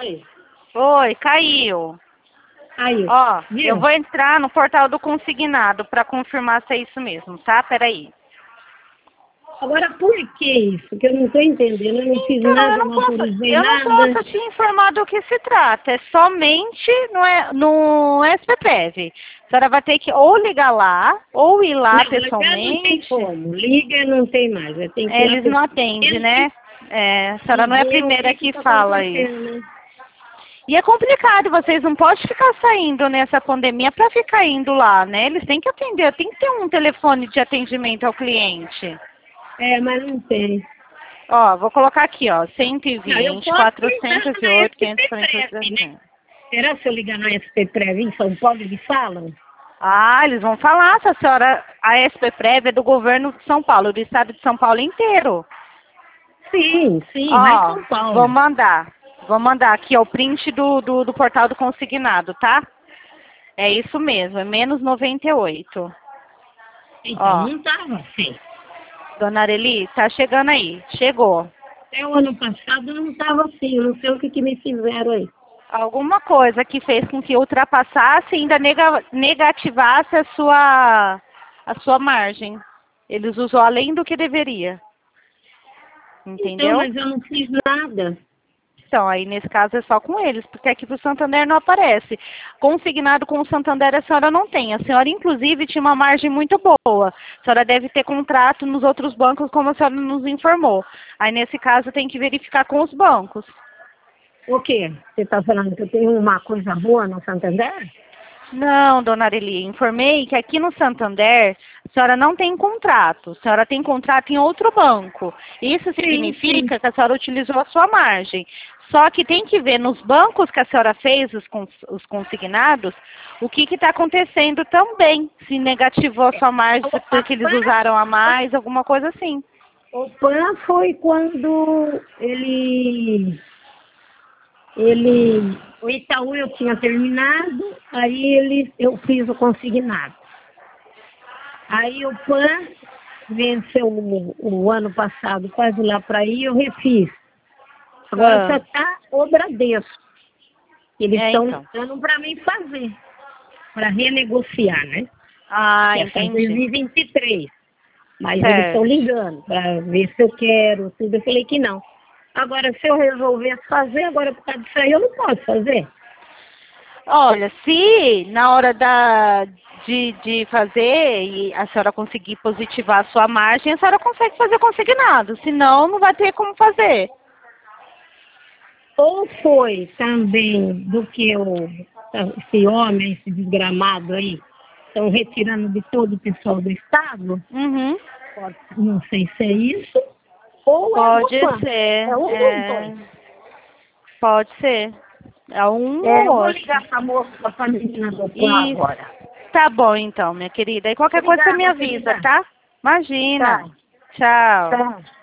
Aí. Oi, caiu. Aí. Ó, Viu? eu vou entrar no portal do consignado para confirmar se é isso mesmo, tá? Peraí. Agora, por que isso? Que eu não estou entendendo. Eu não fiz Então, nada, não autorizei eu não nada. posso te informar do que se trata. É somente no SPPEV. A senhora vai ter que ou ligar lá, ou ir lá Não, ligar não tem pessoalmente. como. Liga não tem mais. Eu tenho que ir lá Eles não atendem, né? É, a senhora não é a ver o primeira que tá fala isso. acontecendo. E é complicado, vocês não podem ficar saindo nessa pandemia para ficar indo lá, né? Eles têm que atender, tem que ter um telefone de atendimento ao cliente. É, mas não tem. Ó, vou colocar aqui, ó, Não, eu 120, posso tentar na 408, SP Prev, 548. né? Será se eu ligar na SP Prev em São Paulo, eles falam? Ah, eles vão falar, essa senhora, a SPPrev é do governo de São Paulo, do estado de São Paulo inteiro. Sim, lá em Ó, São Paulo. vou mandar aqui, ó, o print do portal do consignado, tá? É isso mesmo, é menos 98. Então, Ó, não estava assim. dona Areli, tá chegando aí, chegou. Até o ano passado não estava assim, eu não sei o que me fizeram aí. Alguma coisa que fez com que ultrapassasse e ainda negativasse a sua margem. Eles usou além do que deveria. Então, Entendeu? mas eu não fiz nada. Então, aí nesse caso é só com eles, porque aqui pro Santander não aparece. Consignado com o Santander a senhora não tem. A senhora, inclusive, tinha uma margem muito boa. A senhora deve ter contrato nos outros bancos, como a senhora nos informou. Aí, nesse caso, tem que verificar com os bancos. O quê? Você está falando que eu tenho uma coisa boa no Santander? Não, dona Areli, informei que aqui no Santander a senhora não tem contrato, a senhora tem contrato em outro banco. Isso significa que a senhora utilizou a sua margem. Só que tem que ver nos bancos que a senhora fez, os consignados, o que está acontecendo também. Se negativou a sua margem porque eles usaram a mais, alguma coisa assim. O PAN foi quando o Itaú eu tinha terminado, aí eu fiz o consignado. Aí o PAN venceu o ano passado, quase lá para aí, eu refiz. Agora só está o Bradesco. Eles estão Então. dando para mim fazer, para renegociar, né? Ah, Que é até entendi. 2023. Mas Certo. eles estão ligando para ver se eu quero, tudo. Eu falei que não. Agora, se eu resolvesse fazer, agora por causa disso aí, eu não posso fazer. Olha, se na hora de fazer e a senhora conseguir positivar a sua margem, a senhora consegue fazer consignado. Senão, não vai ter como fazer. Ou foi também do que esse homem, esse desgramado aí, estão retirando de todo o pessoal do Estado, Uhum. não sei se é isso, ou Pode é do PAN. ser. É um dos dois. Pode ser. É um É, eu ou vou outro. ligar para a moça, para a menina do PAN Isso. agora. Tá bom, então, minha querida. E qualquer coisa você me Obrigada, avisa, querida. tá? Imagina. Tá, Tchau. tá.